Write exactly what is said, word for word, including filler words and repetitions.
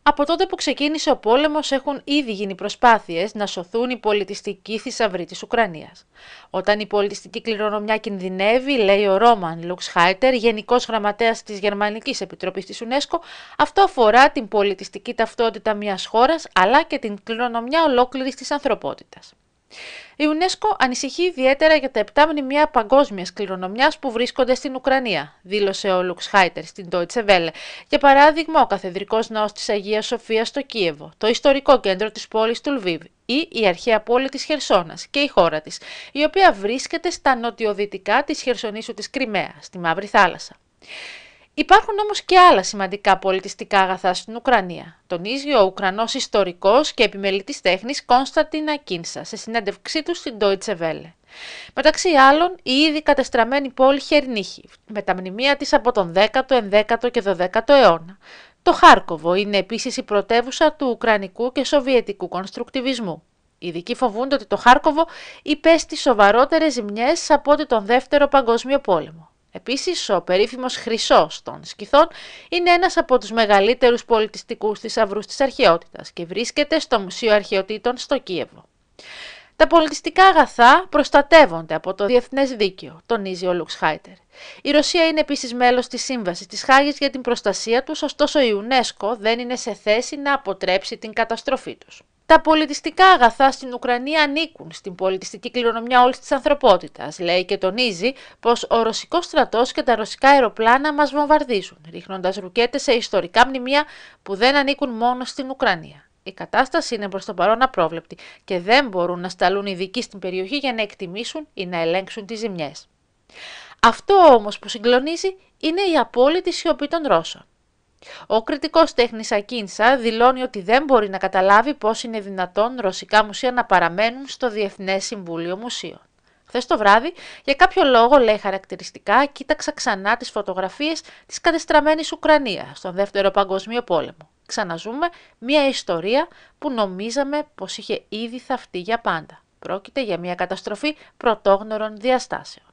Από τότε που ξεκίνησε ο πόλεμος έχουν ήδη γίνει προσπάθειες να σωθούν οι πολιτιστικοί θησαυροί της Ουκρανίας. Όταν η πολιτιστική κληρονομιά κινδυνεύει, λέει ο Ρόμαν Λουξχάιτερ, Γενικός Γραμματέας της Γερμανικής Επιτροπής της UNESCO, αυτό αφορά την πολιτιστική ταυτότητα μιας χώρας αλλά και την κληρονομιά ολόκληρης της ανθρωπότητας. Η UNESCO ανησυχεί ιδιαίτερα για τα επτά μνημεία παγκόσμιας κληρονομιάς που βρίσκονται στην Ουκρανία, δήλωσε ο Λουξχάιτερ στην Deutsche Welle. Για παράδειγμα, ο Καθεδρικός Ναός της Αγίας Σοφίας στο Κίεβο, το ιστορικό κέντρο της πόλης του Λβίβ ή η αρχαία πόλη της Χερσόνας και η χώρα της, η οποία βρίσκεται στα νοτιοδυτικά της Χερσονήσου της Κριμαία, στη Μαύρη Θάλασσα. Υπάρχουν όμως και άλλα σημαντικά πολιτιστικά αγαθά στην Ουκρανία, τονίζει ο Ουκρανός ιστορικός και επιμελητής τέχνης Κόνσταντιν Ακίνσα σε συνέντευξή του στην Deutsche Welle. Μεταξύ άλλων, η ήδη κατεστραμμένη πόλη Χερνίχιβ, με τα μνημεία της από τον δέκατο, ενδέκατο και δωδέκατο αιώνα. Το Χάρκοβο είναι επίσης η πρωτεύουσα του ουκρανικού και σοβιετικού κονστρουκτιβισμού. Οι ειδικοί φοβούνται ότι το Χάρκοβο υπέστη σοβαρότερες ζημιές από ότι τον Δεύτερο Παγκόσμιο Πόλεμο. Επίσης, ο περίφημος Χρυσός των Σκυθών είναι ένας από τους μεγαλύτερους πολιτιστικούς θησαυρούς της αρχαιότητας και βρίσκεται στο Μουσείο Αρχαιοτήτων στο Κίεβο. Τα πολιτιστικά αγαθά προστατεύονται από το διεθνές δίκαιο, τονίζει ο Λουξχάιτερ. Η Ρωσία είναι επίσης μέλος της Σύμβασης της Χάγης για την προστασία τους, ωστόσο η UNESCO δεν είναι σε θέση να αποτρέψει την καταστροφή τους. Τα πολιτιστικά αγαθά στην Ουκρανία ανήκουν στην πολιτιστική κληρονομιά όλης της ανθρωπότητας, λέει και τονίζει πως ο ρωσικός στρατός και τα ρωσικά αεροπλάνα μας βομβαρδίζουν, ρίχνοντας ρουκέτες σε ιστορικά μνημεία που δεν ανήκουν μόνο στην Ουκρανία. Η κατάσταση είναι προς το παρόν απρόβλεπτη και δεν μπορούν να σταλούν ειδικοί στην περιοχή για να εκτιμήσουν ή να ελέγξουν τις ζημιές. Αυτό όμως που συγκλονίζει είναι η απόλυτη σιωπή των Ρώσων. Ο κριτικός τέχνης Ακίνσα δηλώνει ότι δεν μπορεί να καταλάβει πώς είναι δυνατόν ρωσικά μουσεία να παραμένουν στο Διεθνές Συμβούλιο Μουσείων. Χθες το βράδυ, για κάποιο λόγο, λέει χαρακτηριστικά, κοίταξα ξανά τις φωτογραφίες της κατεστραμμένης Ουκρανίας στον Δεύτερο Παγκόσμιο Πόλεμο. Ξαναζούμε μια ιστορία που νομίζαμε πως είχε ήδη θαυτεί για πάντα. Πρόκειται για μια καταστροφή πρωτόγνωρων διαστάσεων.